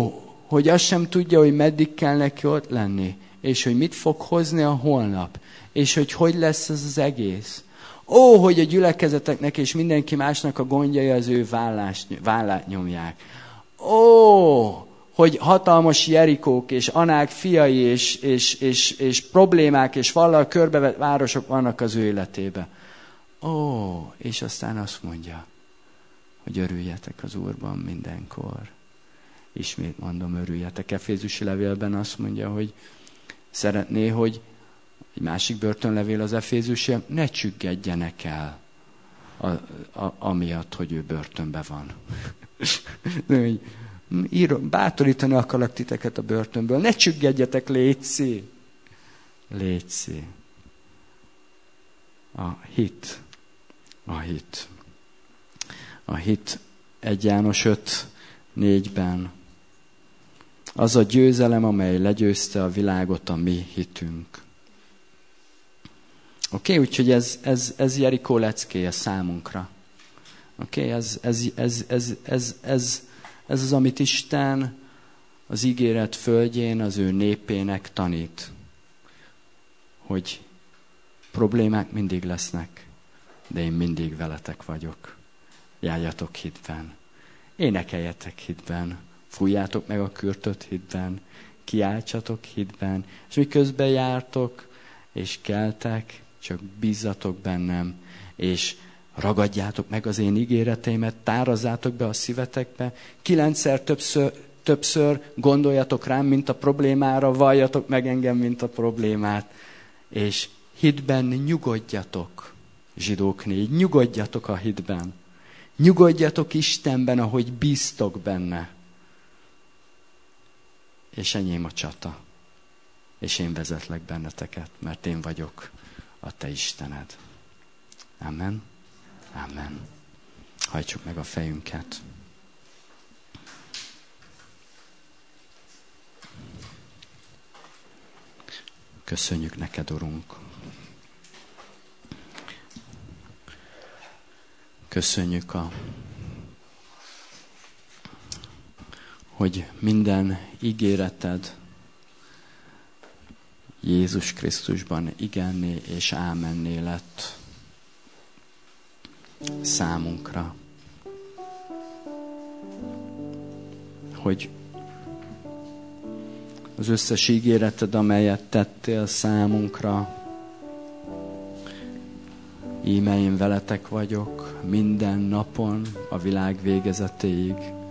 Hogy azt sem tudja, hogy meddig kell neki ott lenni, és hogy mit fog hozni a holnap. És hogy lesz ez az egész? Ó, hogy a gyülekezeteknek és mindenki másnak a gondjai az ő vállát nyomják. Ó, hogy hatalmas Jerikók és Anák fiai és problémák és vallal körbevett városok vannak az ő életébe. Ó, és aztán azt mondja, hogy örüljetek az Úrban mindenkor. Ismét mondom, örüljetek. Efézusi levélben azt mondja, hogy szeretné, hogy egy másik börtönlevél az Efézusi, ne csüggedjenek el amiatt, hogy ő börtönben van. Bátorítani akarlak titeket a börtönből. Ne csüggedjetek, létszi. Létszi. A hit. A hit. A hit 1 János 5:4-ben. Az a győzelem, amely legyőzte a világot, a mi hitünk. Oké, úgyhogy ez Jerikó leckéje számunkra. Oké, ez az, amit Isten az ígéret földjén az ő népének tanít. Hogy problémák mindig lesznek, de én mindig veletek vagyok. Járjatok hitben. Énekeljetek hitben. Fújjátok meg a kürtöt hitben. Kiáltsatok hitben. És miközben jártok, és keltek, csak bízzatok bennem, és ragadjátok meg az én ígéreteimet, tárazzátok be a szívetekbe, 9-szer többször gondoljatok rám, mint a problémára, valljatok meg engem, mint a problémát, és hitben nyugodjatok, Zsidók 4, nyugodjatok a hitben. Nyugodjatok Istenben, ahogy bíztok benne. És enyém a csata. És én vezetlek benneteket, mert én vagyok a te Istened. Amen. Amen. Hajtsuk meg a fejünket. Köszönjük neked, Urunk. Köszönjük, hogy minden ígéreted Jézus Krisztusban igenné és ámenné lett számunkra. Hogy az összes ígéreted, amelyet tettél számunkra, íme én veletek vagyok minden napon a világ végezetéig.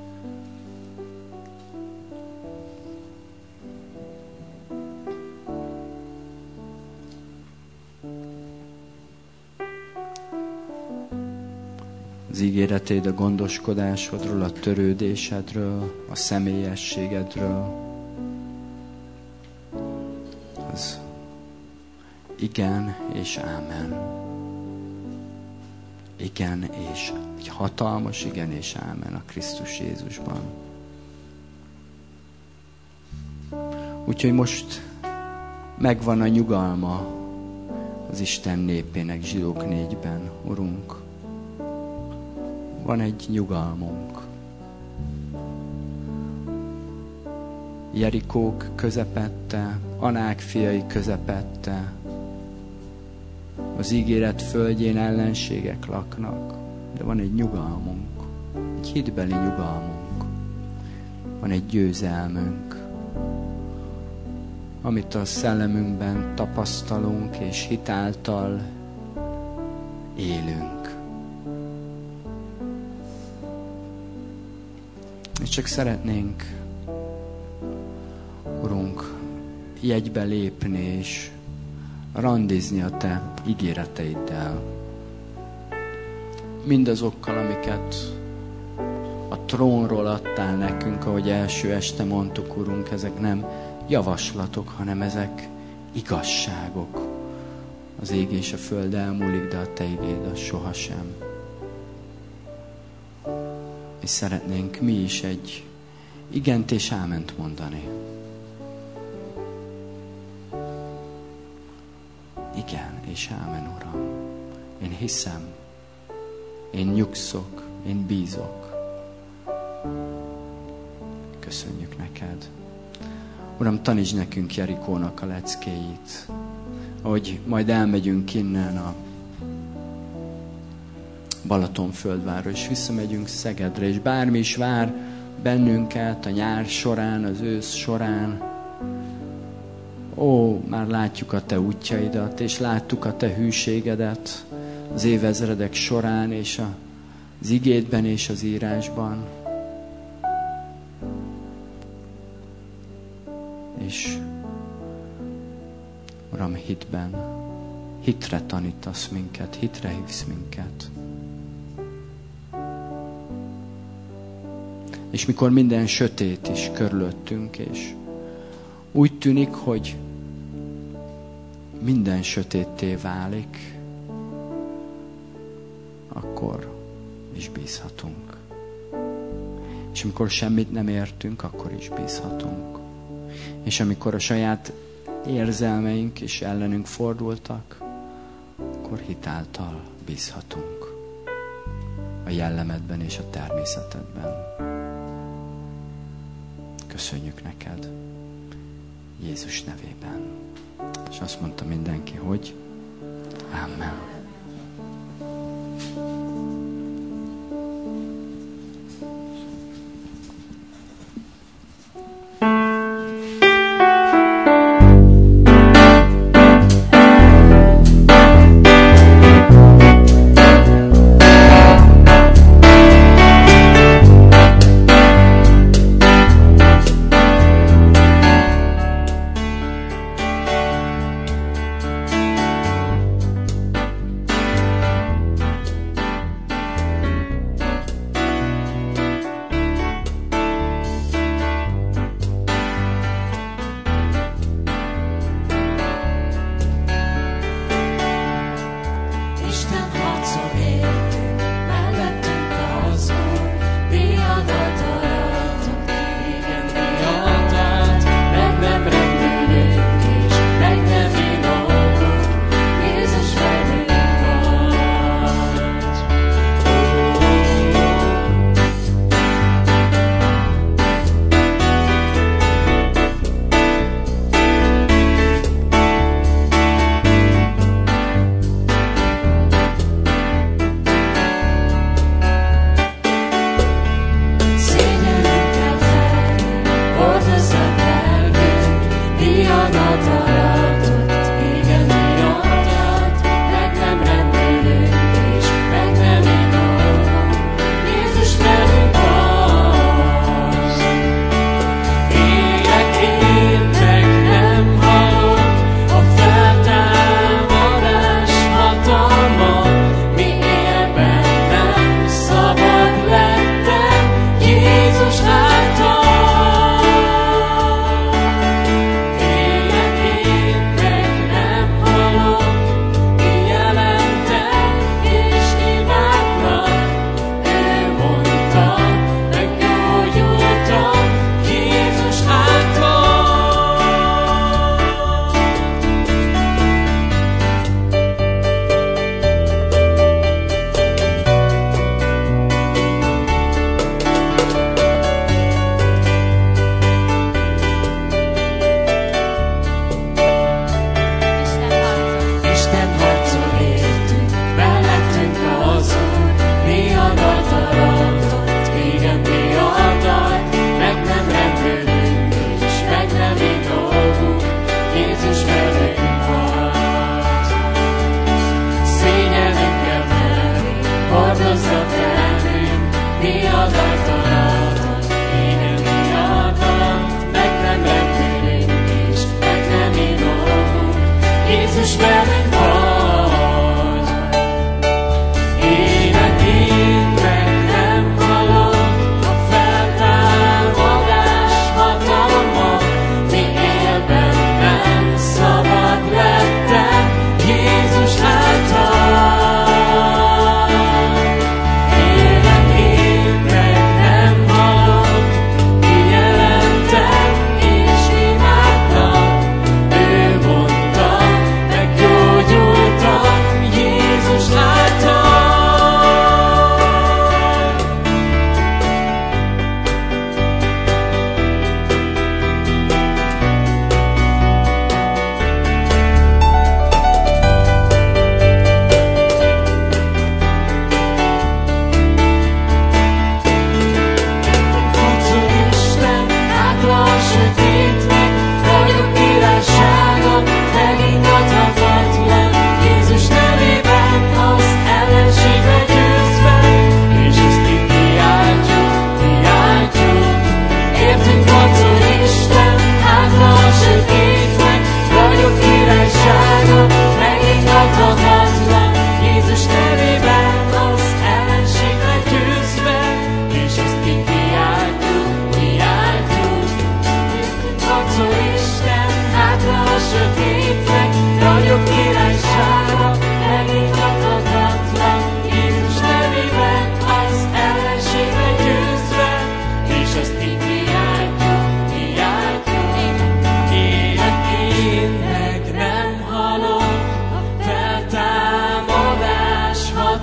Az ígéretéd a gondoskodásodról, a törődésedről, a személyességedről. Az igen és ámen. Igen és egy hatalmas igen és ámen a Krisztus Jézusban. Úgyhogy most megvan a nyugalma az Isten népének Zsidók 4-ben, Urunk. Van egy nyugalmunk. Jerikók közepette, Anák fiai közepette, az ígéret földjén ellenségek laknak, de van egy nyugalmunk, egy hitbeli nyugalmunk, van egy győzelmünk, amit a szellemünkben tapasztalunk, és hitáltal élünk. És csak szeretnénk, Urunk, jegybe lépni, és randizni a te ígéreteiddel. Mindazokkal, amiket a trónról adtál nekünk, ahogy első este mondtuk, Urunk, ezek nem javaslatok, hanem ezek igazságok. Az ég és a föld elmúlik, de a te igéd az sohasem. És szeretnénk mi is egy igent és áment mondani. Igen és ámen, Uram. Én hiszem, én nyugszok, én bízok. Köszönjük neked. Uram, tanítsd nekünk Jerikónak a leckéit. hogy majd elmegyünk innen a Balatonföldvárra, és visszamegyünk Szegedre, és bármi is vár bennünket a nyár során, az ősz során. Ó, már látjuk a Te útjaidat, és láttuk a Te hűségedet az évezredek során, és az igédben és az írásban. És Uram, hitre tanítasz minket, hitre hívsz minket. És mikor minden sötét is körülöttünk, és úgy tűnik, hogy minden sötétté válik, akkor is bízhatunk. És amikor semmit nem értünk, akkor is bízhatunk. És amikor a saját érzelmeink is ellenünk fordultak, akkor hitáltal bízhatunk a jellemedben és a természetedben. Köszönjük neked Jézus nevében. És azt mondta mindenki, hogy Amen.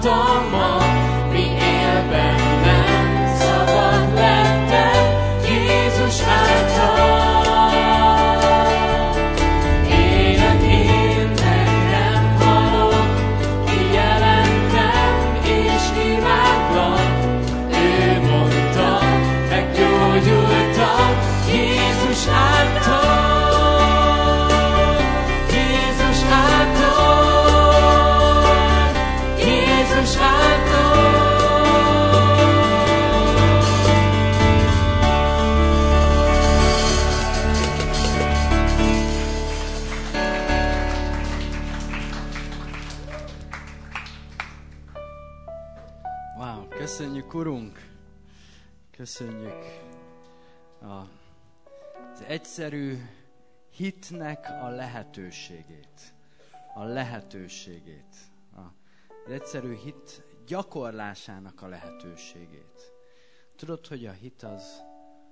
hatalma, mi él bennem, szabad lettem Jézus által. Élet élnek, nem halok, kijelentem és imádlak. Ő mondta, meggyógyultam Jézus által. Jézus által. Jézus által. Wow, köszönjük, Urunk! Köszönjük az egyszerű hitnek a lehetőségét. A lehetőségét. Az egyszerű hit gyakorlásának a lehetőségét. Tudod, hogy a hit az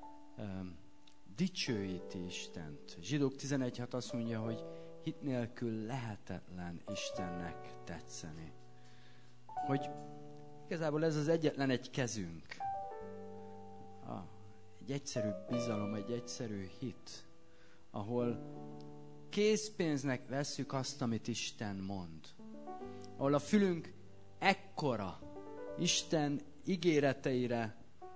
dicsőíti Istent. Zsidók 11.6 azt mondja, hogy hit nélkül lehetetlen Istennek tetszeni. Hogy igazából ez az egyetlen egy kezünk. Egy egyszerű bizalom, egy egyszerű hit, ahol készpénznek vesszük azt, amit Isten mond. Ahol a fülünk ekkora Isten ígéreteire.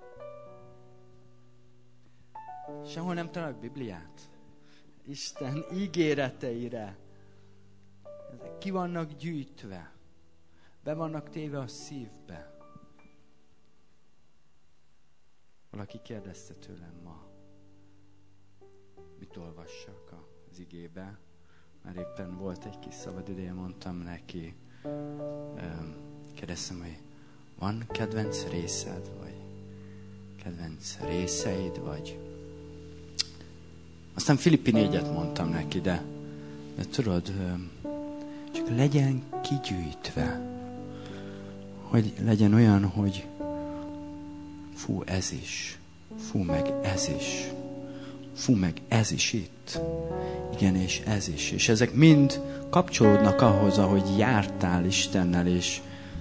Sehol nem találok Bibliát. Isten ígéreteire. Ezek ki vannak gyűjtve. Be vannak téve a szívbe. Valaki kérdezte tőlem ma, mit olvassak az igébe. Már éppen volt egy kis szabad ideje, mondtam neki. Kérdeztem, hogy van kedvenc részed, vagy kedvenc részeid, vagy... Aztán Filippi 4-et mondtam neki, de tudod, csak legyen kigyűjtve. Hogy legyen olyan, hogy fú, ez is, fú, meg ez is, fú, meg ez is itt, igen, és ez is. És ezek mind kapcsolódnak ahhoz, ahogy jártál Istennel, és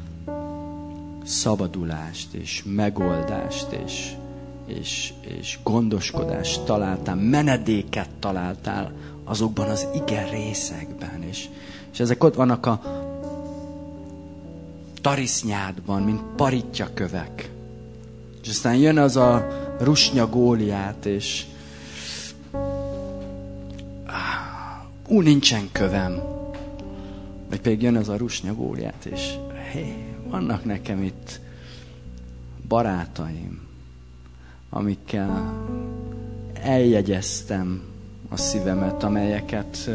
szabadulást, és megoldást, és gondoskodást találtál, menedéket találtál azokban az ige részekben. És ezek ott vannak a tarisznyádban, mint paritjakövek. És aztán jön az a rusnya Góliát, és nincsen kövem. Vagy pedig jön az a rusnya Góliát, és vannak nekem itt barátaim, amikkel eljegyeztem a szívemet, amelyeket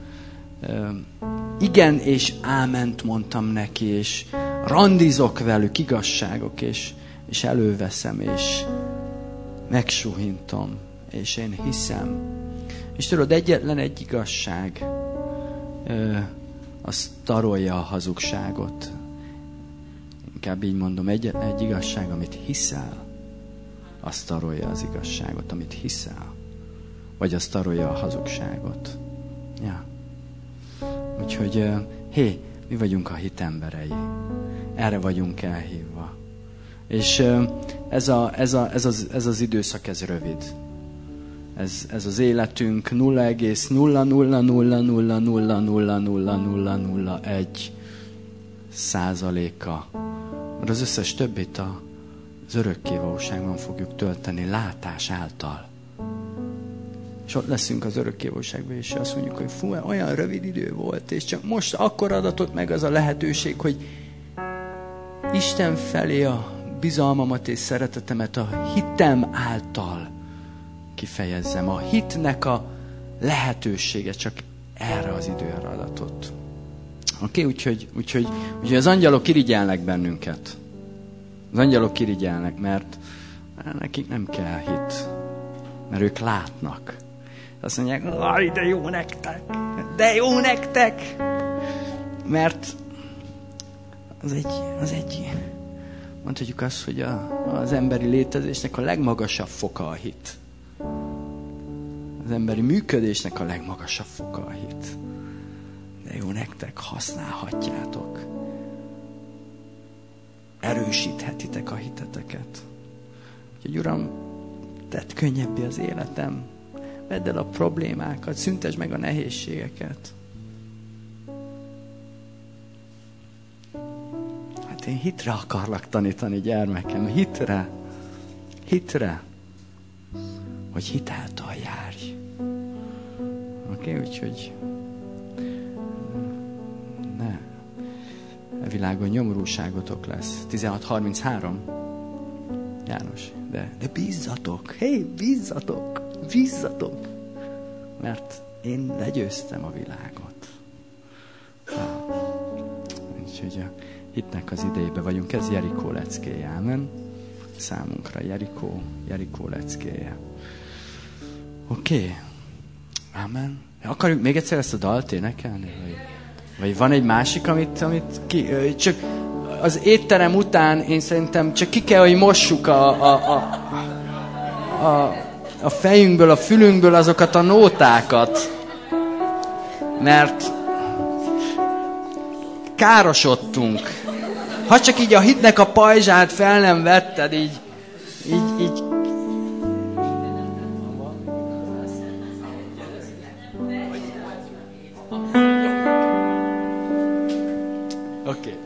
igen és áment mondtam neki, és randizok velük, igazságok, és előveszem, és megsuhintom, és én hiszem. És tudod, egyetlen egy igazság, az tarolja a hazugságot. Inkább így mondom, egyetlen egy igazság, amit hiszel, az tarolja az igazságot, amit hiszel. Vagy az tarolja a hazugságot. Ja. Úgyhogy, mi vagyunk a hit emberei. Erre vagyunk elhívva. És ez az időszak, ez rövid. Ez az életünk 0,000000001%-a. Mert az összes többit az örökkévalóságban fogjuk tölteni látás által. És ott leszünk az örökkévalóságban, és azt mondjuk, hogy fú, olyan rövid idő volt, és csak most akkor adatott meg az a lehetőség, hogy Isten felé a bizalmamat és szeretetemet a hitem által kifejezzem. A hitnek a lehetősége csak erre az időre adatott. Oké, úgyhogy az angyalok irigyelnek bennünket. Az angyalok irigyelnek, mert nekik nem kell hit. Mert ők látnak. Azt mondják, de jó nektek! De jó nektek! Mert az egy mondhatjuk azt, hogy az emberi létezésnek a legmagasabb foka a hit. Az emberi működésnek a legmagasabb foka a hit. De jó nektek, használhatjátok. erősíthetitek a hiteteket. Úgyhogy Uram, tedd könnyebbé az életem, vedd el a problémákat, szüntesd meg a nehézségeket. Hát én hitre akarlak tanítani, gyermekem, hitre, hogy hitáltal járj. Oké, úgyhogy ne. A világon nyomorúságotok lesz. 16:33. János, de bízzatok, bízzatok, mert én legyőztem a világot. Úgyhogy a hitnek az idejében vagyunk, ez Jerikó leckéje, amen. Számunkra Jerikó leckéje. Oké. Amen. Akarjuk még egyszer ezt a dalt énekelni? Vagy van egy másik, amit csak az étterem után én szerintem csak ki kell, hogy mossuk a fejünkből, a fülünkből azokat a nótákat. Mert károsodtunk. Ha csak így a hitnek a pajzsát fel nem vetted, így oké.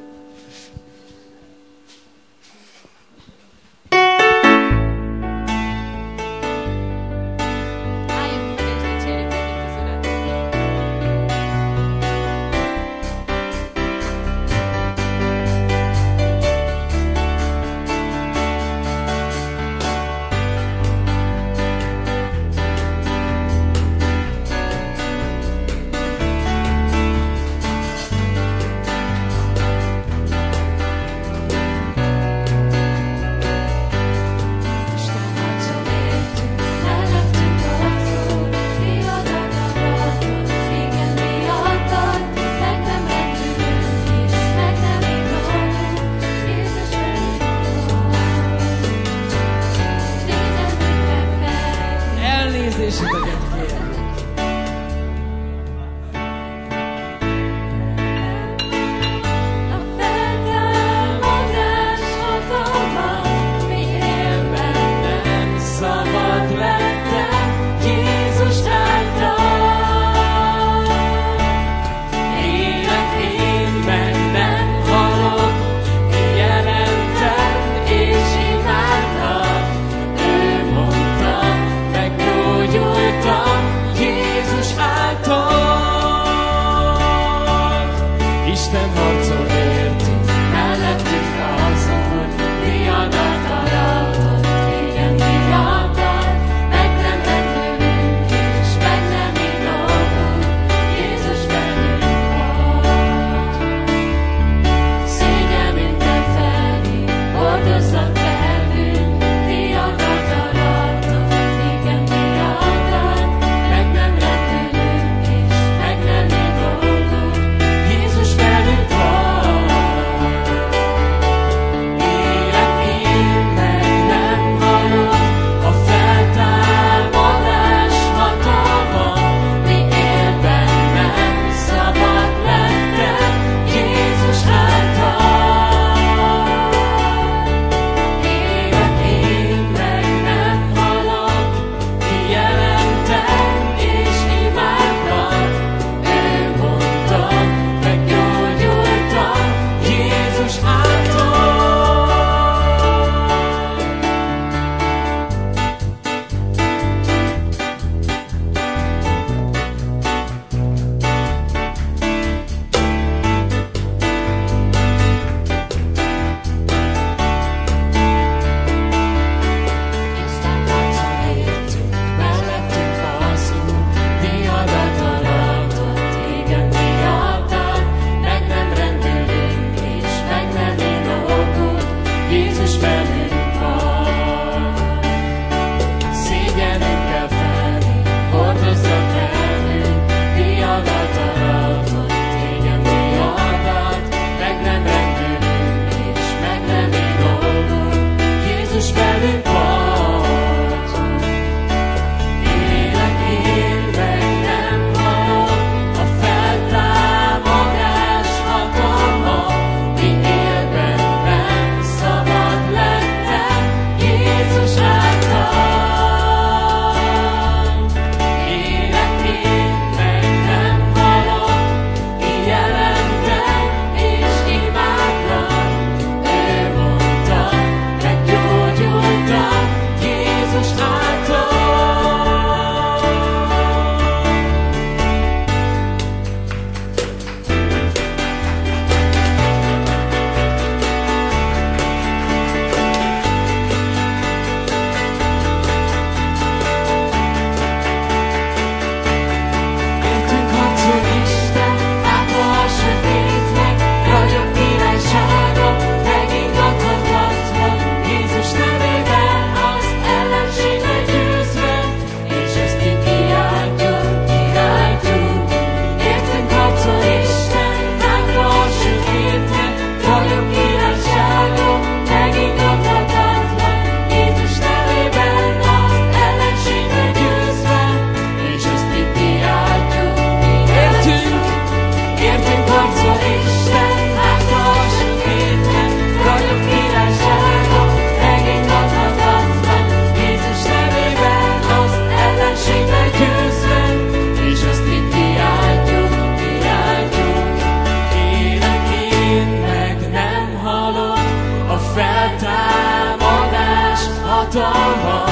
hatalmas,